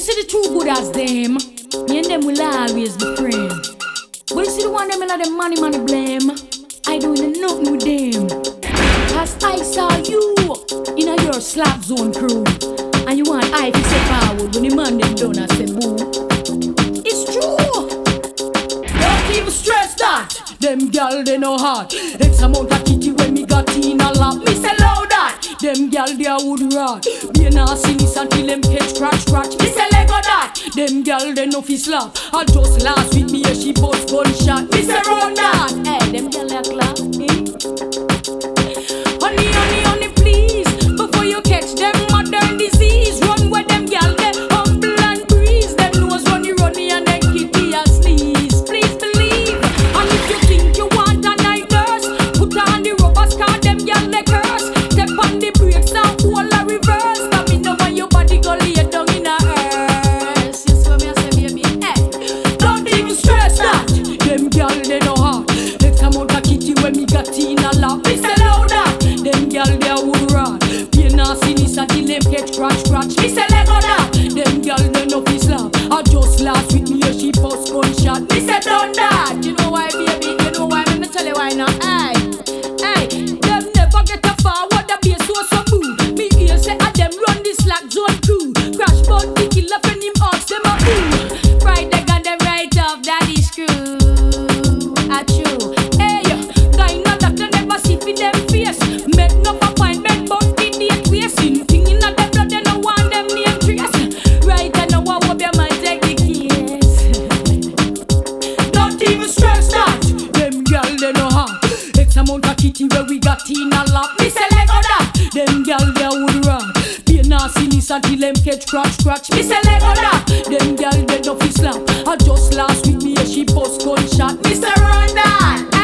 see the true good as them, me and them will always be friends. But you see the one them in them money blame, I doing nothing with them. Cause I saw you in your slap zone crew, and you want I to step forward when the man them done I say boo. It's true. Don't even stress that. Them gal they know hard. X amount of kitty when me got in a lap. Me say loud that. Them gal they would rot. Be a nasty until them catch scratch. Me say Lego that. Them gal they know fi slap. I just last week me a she bust gunshot. Me say run that. Hey, them gal they clap. Honey, please. Before you catch them modern disease, run where them gal they humble and breeze. Them nose runny and then kitty and sneeze. Please believe. And if you think you want a night nurse, put on the rubber scar. Them gal they curse. Step on the brakes and hold a reverse. Now me know when your body go lay down in a earth. You see what me I say, baby? Hey, don't even stress that. Them gal they know how. Next amount of kitty when me got in a lap. Me say loud that. Them gal they would run. Be a nastiness until them catch scratch. Me say Lego that. Them gal they know fi slap. I just last week me a she bust gunshot. Me say done that. You know why, baby? You know why? Me tell you why now. Hey, them never get a forward. The bass so boo. Me hear say a them run this slack zone crew. Crash bun the killer when him ask them a who. Friday got them right off daddy screw. A true. Hey, kind of doctor never see fi them face. Make no appointment but the date wasting. Thing in a them blood they no want them name trace. Right now I hope your man take the case. Don't even stress that. Them gal they know how. X amount of kitty where we got in a lap. Me say Lego that. Them gal they would run. Be a nastiness until them catch scratch. Me say Lego that. Them gal they no fi slap. I just last week me a she bust gunshot. Me say run that.